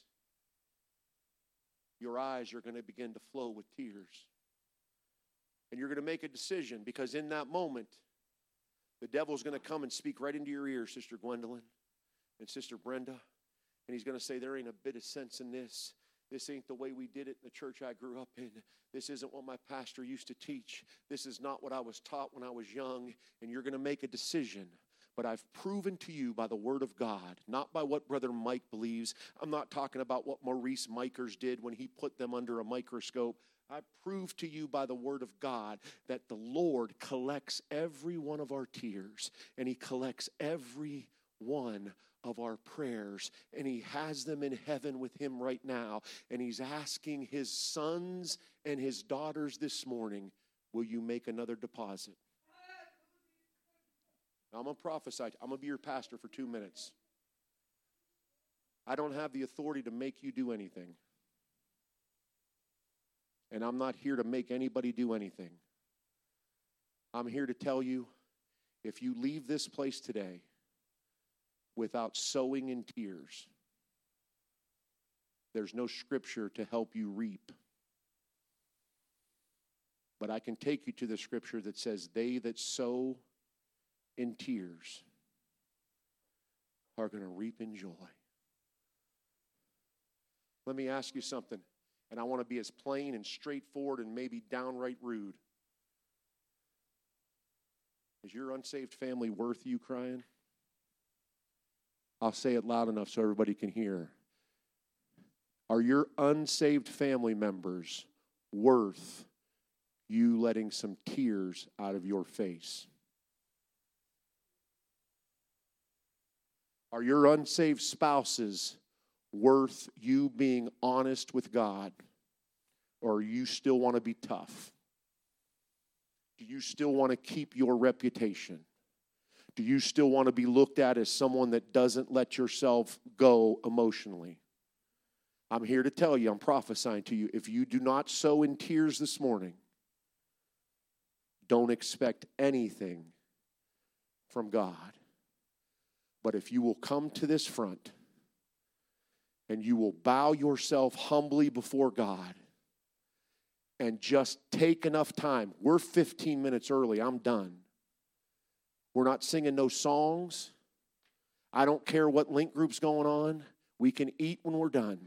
your eyes are going to begin to flow with tears. And you're going to make a decision, because in that moment, the devil's going to come and speak right into your ear, Sister Gwendolyn and Sister Brenda, and he's going to say, there ain't a bit of sense in this. This ain't the way we did it in the church I grew up in. This isn't what my pastor used to teach. This is not what I was taught when I was young. And you're going to make a decision. But I've proven to you by the word of God, not by what Brother Mike believes. I'm not talking about what Maurice Mikers did when he put them under a microscope. I prove to you by the word of God that the Lord collects every one of our tears, and he collects every one of our prayers, and he has them in heaven with him right now, and he's asking his sons and his daughters this morning, will you make another deposit? Now, I'm going to prophesy. I'm going to be your pastor for two minutes. I don't have the authority to make you do anything. And I'm not here to make anybody do anything. I'm here to tell you, if you leave this place today without sowing in tears, there's no scripture to help you reap. But I can take you to the scripture that says, they that sow in tears are going to reap in joy. Let me ask you something, and I want to be as plain and straightforward and maybe downright rude. Is your unsaved family worth you crying? I'll say it loud enough so everybody can hear. Are your unsaved family members worth you letting some tears out of your face? Are your unsaved spouses worth you being honest with God? Or you still want to be tough? Do you still want to keep your reputation? Do you still want to be looked at as someone that doesn't let yourself go emotionally? I'm here to tell you, I'm prophesying to you, if you do not sow in tears this morning, don't expect anything from God. But if you will come to this front and you will bow yourself humbly before God and just take enough time. We're fifteen minutes early. I'm done. We're not singing no songs. I don't care what link group's going on. We can eat when we're done.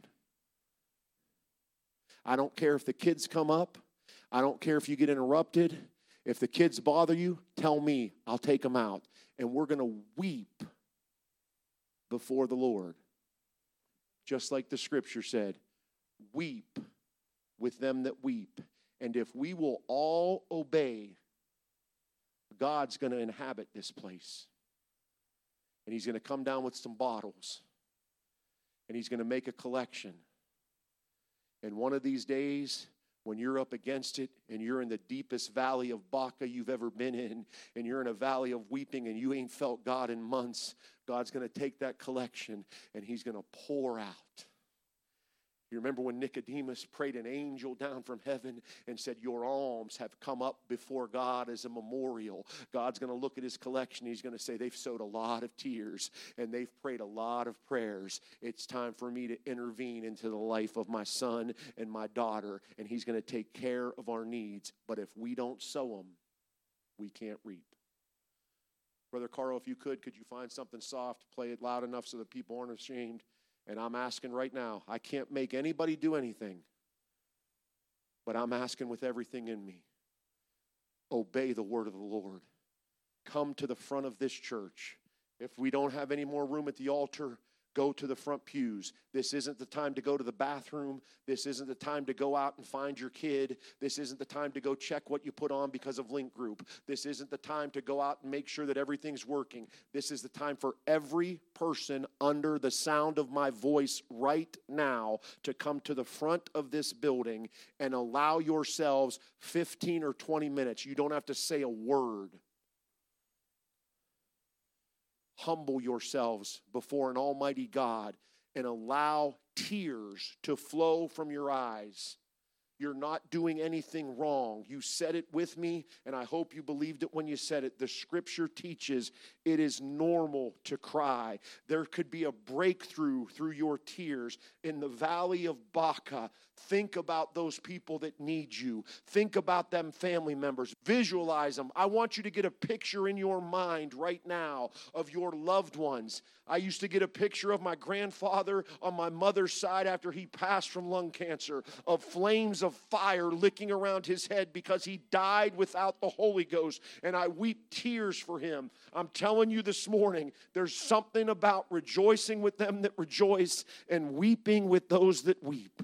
I don't care if the kids come up. I don't care if you get interrupted. If the kids bother you, tell me. I'll take them out. And we're going to weep before the Lord. Just like the scripture said, weep with them that weep. And if we will all obey, God's going to inhabit this place. And he's going to come down with some bottles. And he's going to make a collection. And one of these days, when you're up against it and you're in the deepest valley of Baca you've ever been in, and you're in a valley of weeping and you ain't felt God in months, God's going to take that collection and he's going to pour out. You remember when Nicodemus prayed an angel down from heaven and said, your alms have come up before God as a memorial. God's going to look at his collection. He's going to say, they've sowed a lot of tears and they've prayed a lot of prayers. It's time for me to intervene into the life of my son and my daughter, and he's going to take care of our needs. But if we don't sow them, we can't reap. Brother Carl, if you could, could you find something soft, play it loud enough so that people aren't ashamed? And I'm asking right now, I can't make anybody do anything, but I'm asking with everything in me, obey the word of the Lord. Come to the front of this church. If we don't have any more room at the altar, go to the front pews. This isn't the time to go to the bathroom. This isn't the time to go out and find your kid. This isn't the time to go check what you put on because of link group. This isn't the time to go out and make sure that everything's working. This is the time for every person under the sound of my voice right now to come to the front of this building and allow yourselves fifteen or twenty minutes. You don't have to say a word. humble yourselves before an almighty God and allow tears to flow from your eyes, you're not doing anything wrong. You said it with me, and I hope you believed it when you said it. The scripture teaches it is normal to cry. There could be a breakthrough through your tears. In the valley of Baca, think about those people that need you. Think about them family members. Visualize them. I want you to get a picture in your mind right now of your loved ones. I used to get a picture of my grandfather on my mother's side after he passed from lung cancer, of flames of fire licking around his head because he died without the Holy Ghost, and I weep tears for him. I'm telling you this morning, there's something about rejoicing with them that rejoice and weeping with those that weep.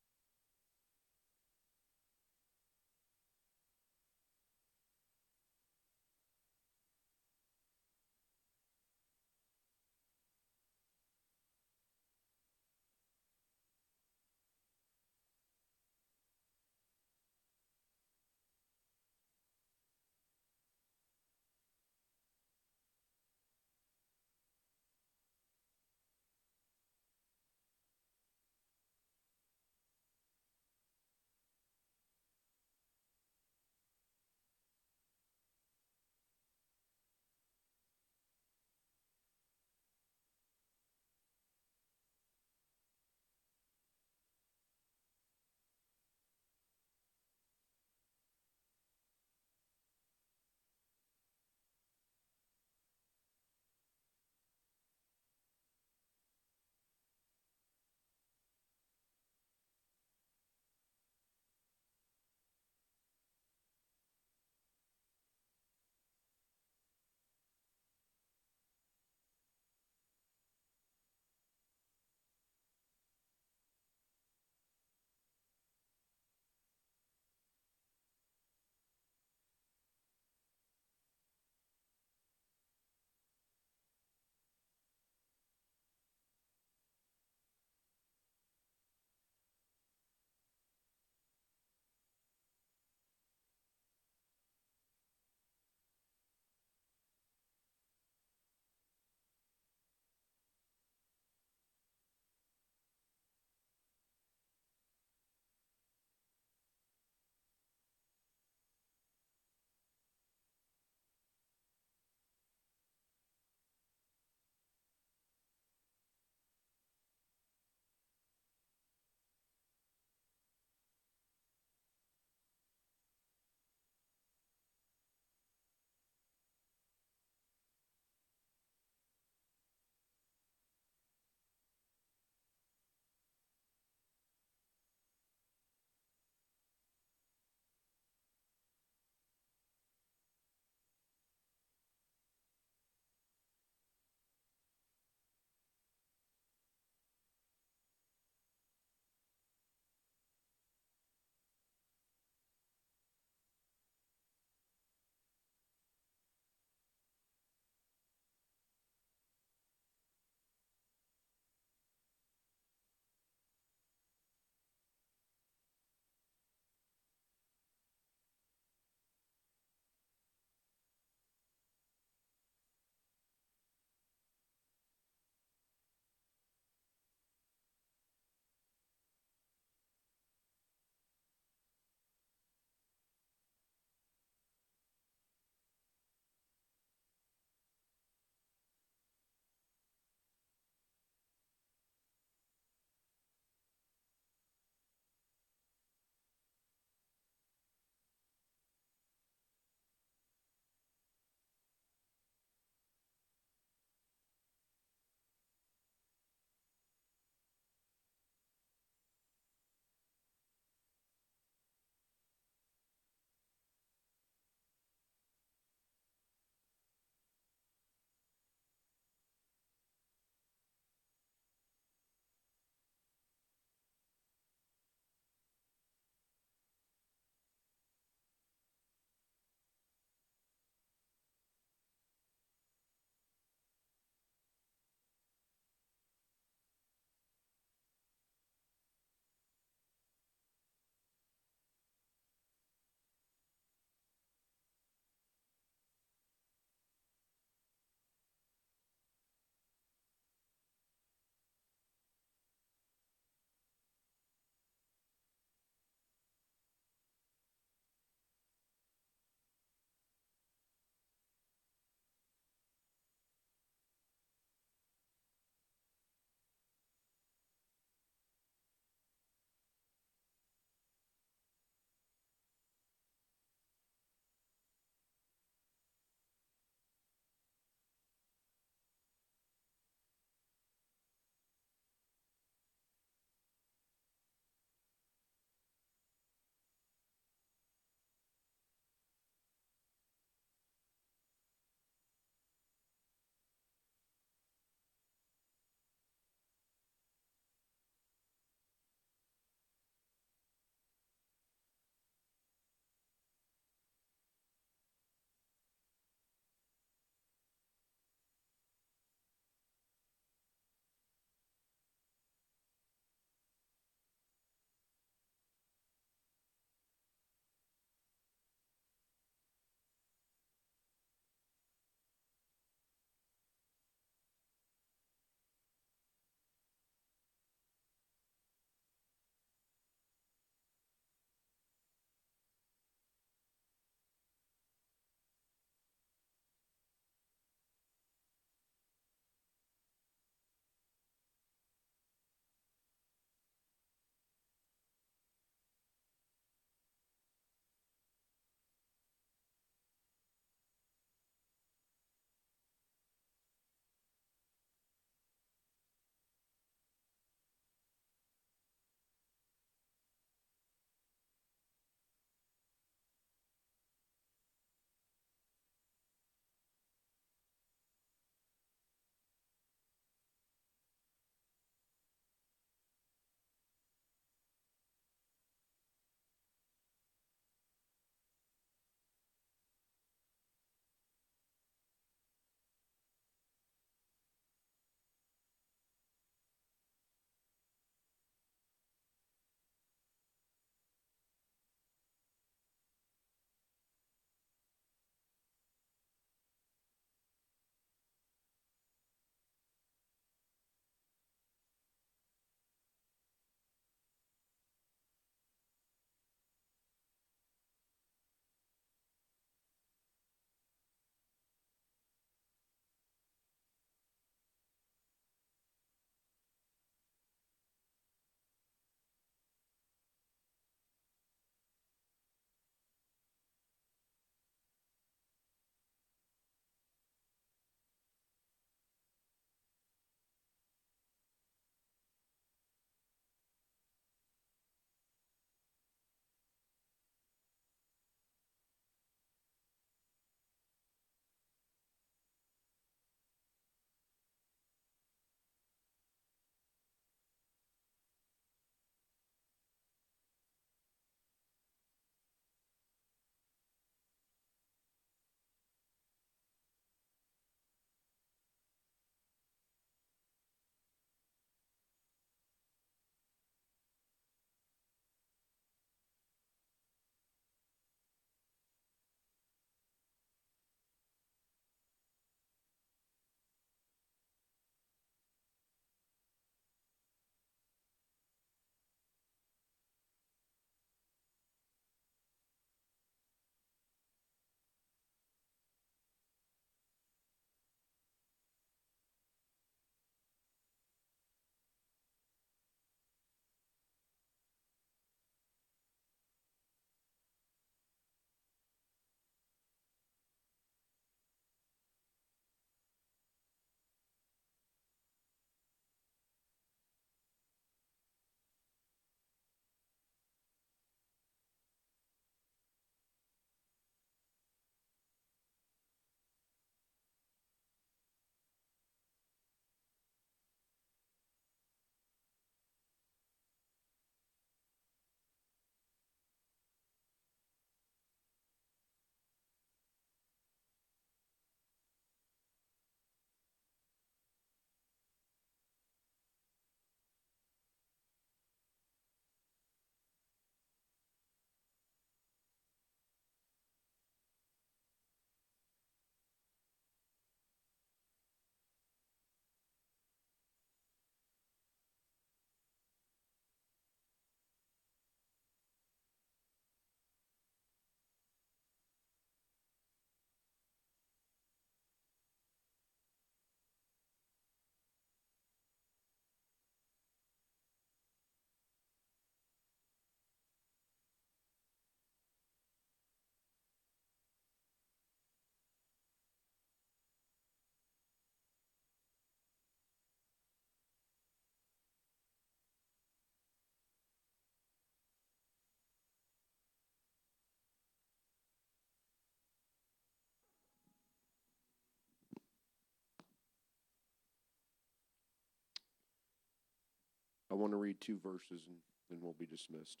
I want to read two verses and then we'll be dismissed.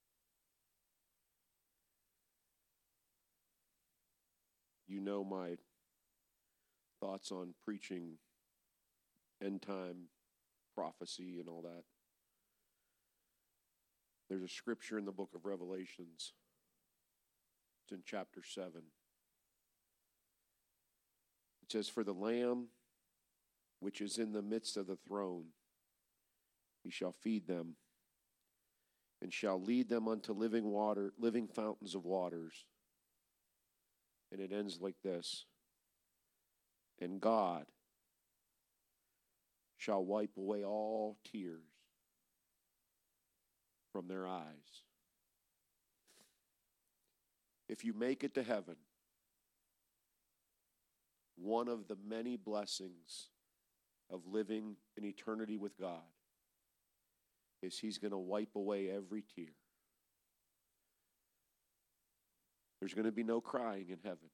You know my thoughts on preaching end time prophecy and all that. There's a scripture in the book of Revelations. It's in chapter seven. It says, "For the Lamb which is in the midst of the throne, he shall feed them, and shall lead them unto living water, living fountains of waters." And it ends like this: "And God shall wipe away all tears from their eyes." If you make it to heaven, one of the many blessings of living in eternity with God is he's going to wipe away every tear. There's going to be no crying in heaven.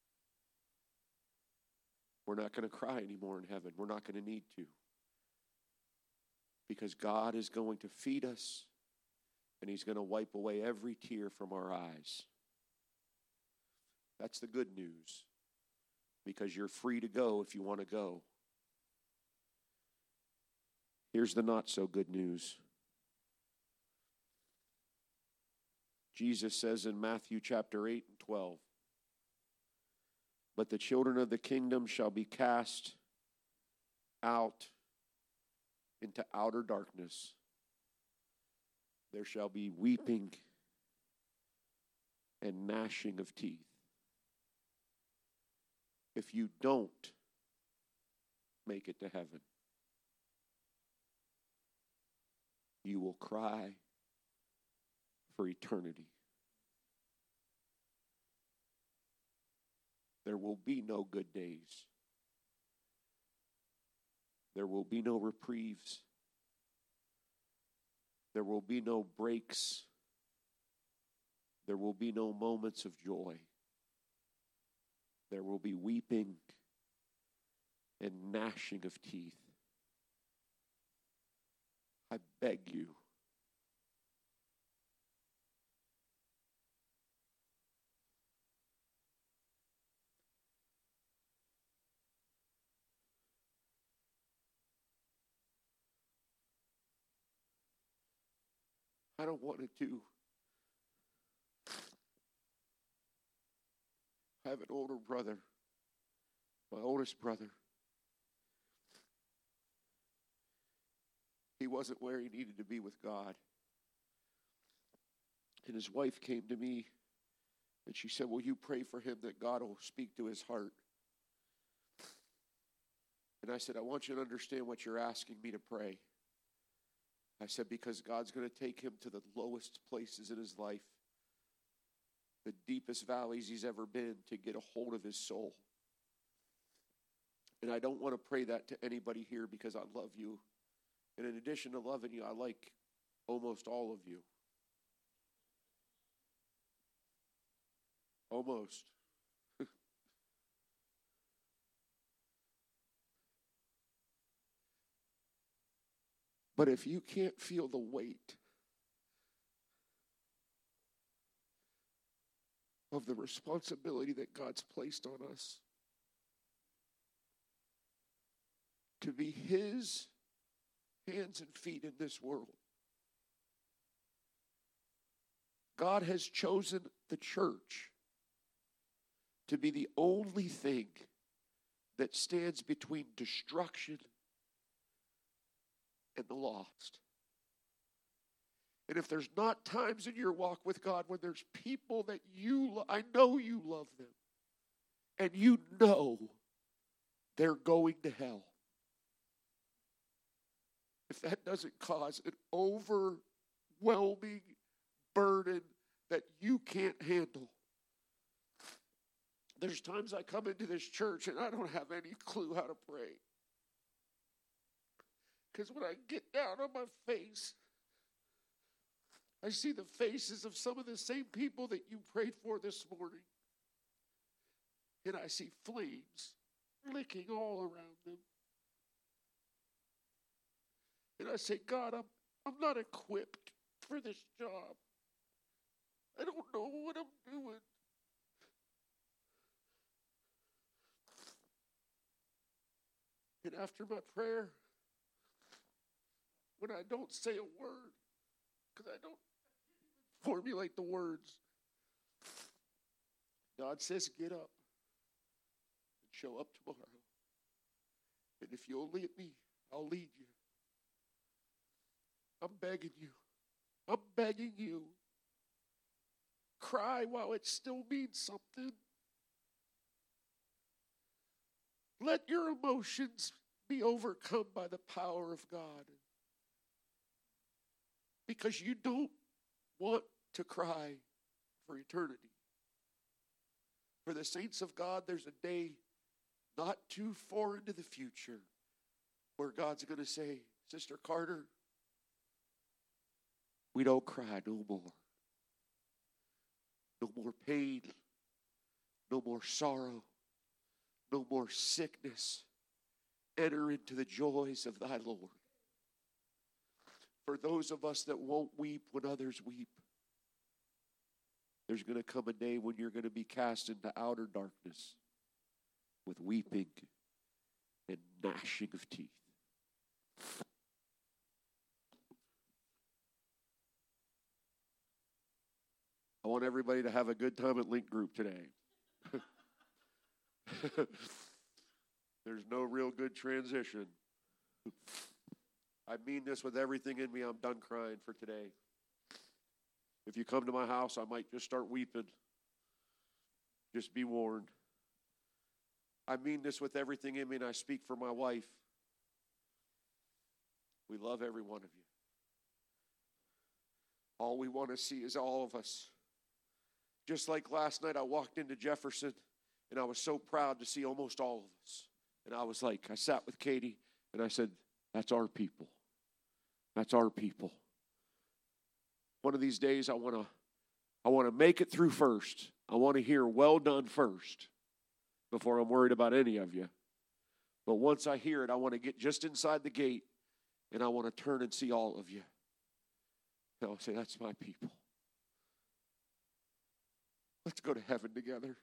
We're not going to cry anymore in heaven. We're not going to need to. Because God is going to feed us, and he's going to wipe away every tear from our eyes. That's the good news. Because you're free to go if you want to go. Here's the not so good news. Jesus says in Matthew chapter eight and twelve, "But the children of the kingdom shall be cast out into outer darkness. There shall be weeping and gnashing of teeth." If you don't make it to heaven, you will cry for eternity. There will be no good days. There will be no reprieves. There will be no breaks. There will be no moments of joy. There will be weeping and gnashing of teeth. I beg you, I don't want to do. I have an older brother, my oldest brother. He wasn't where he needed to be with God. And his wife came to me and she said, "Will you pray for him that God will speak to his heart?" And I said, "I want you to understand what you're asking me to pray." I said, "Because God's going to take him to the lowest places in his life, the deepest valleys he's ever been, to get a hold of his soul." And I don't want to pray that to anybody here because I love you. And in addition to loving you, I like almost all of you. Almost. But if you can't feel the weight of the responsibility that God's placed on us to be his hands and feet in this world, God has chosen the church to be the only thing that stands between destruction and the lost. And if there's not times in your walk with God when there's people that you love, I know you love them, and you know they're going to hell, if that doesn't cause an overwhelming burden that you can't handle. There's times I come into this church and I don't have any clue how to pray. Because when I get down on my face, I see the faces of some of the same people that you prayed for this morning. And I see flames licking all around them. And I say, "God, I'm, I'm not equipped for this job. I don't know what I'm doing. And after my prayer, when I don't say a word, because I don't formulate the words, God says, get up and show up tomorrow. And if you'll lead me, I'll lead you. I'm begging you. I'm begging you. Cry while it still means something. Let your emotions be overcome by the power of God. Because you don't want to cry for eternity. For the saints of God, there's a day not too far into the future where God's going to say, Sister Carter, we don't cry no more. No more pain. No more sorrow. No more sickness. Enter into the joys of thy Lord. For those of us that won't weep when others weep, there's going to come a day when you're going to be cast into outer darkness with weeping and gnashing of teeth. I want everybody to have a good time at Link Group today. There's no real good transition. I mean this with everything in me. I'm done crying for today. If you come to my house, I might just start weeping. Just be warned. I mean this with everything in me, and I speak for my wife. We love every one of you. All we want to see is all of us. Just like last night, I walked into Jefferson, and I was so proud to see almost all of us. And I was like, I sat with Katie, and I said, that's our people. That's our people. One of these days, I want to I want to make it through first. I want to hear well done first before I'm worried about any of you. But once I hear it, I want to get just inside the gate, and I want to turn and see all of you. And I'll say, that's my people. Let's go to heaven together.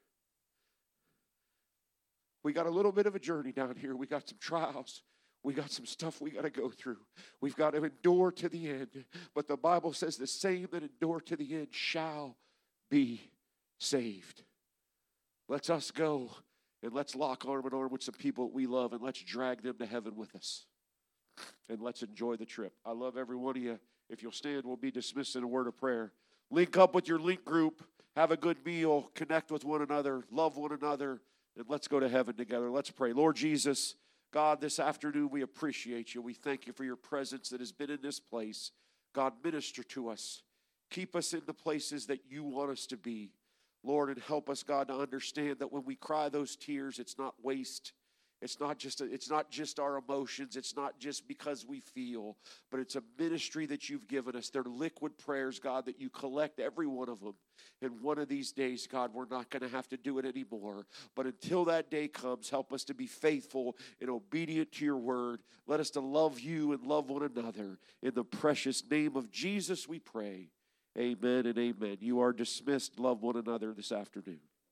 We got a little bit of a journey down here. We got some trials. We got some stuff we got to go through. We've got to endure to the end. But the Bible says the same that endure to the end shall be saved. Let's us go and let's lock arm in arm with some people that we love and let's drag them to heaven with us. And let's enjoy the trip. I love every one of you. If you'll stand, we'll be dismissed in a word of prayer. Link up with your Link group. Have a good meal. Connect with one another. Love one another. And let's go to heaven together. Let's pray. Lord Jesus, God, this afternoon we appreciate you. We thank you for your presence that has been in this place. God, minister to us. Keep us in the places that you want us to be. Lord, and help us, God, to understand that when we cry those tears, it's not waste. It's not just a, it's not just our emotions. It's not just because we feel, but it's a ministry that you've given us. They're liquid prayers, God, that you collect every one of them. And one of these days, God, we're not going to have to do it anymore. But until that day comes, help us to be faithful and obedient to your word. Let us to love you and love one another. In the precious name of Jesus, we pray. Amen and amen. You are dismissed. Love one another this afternoon.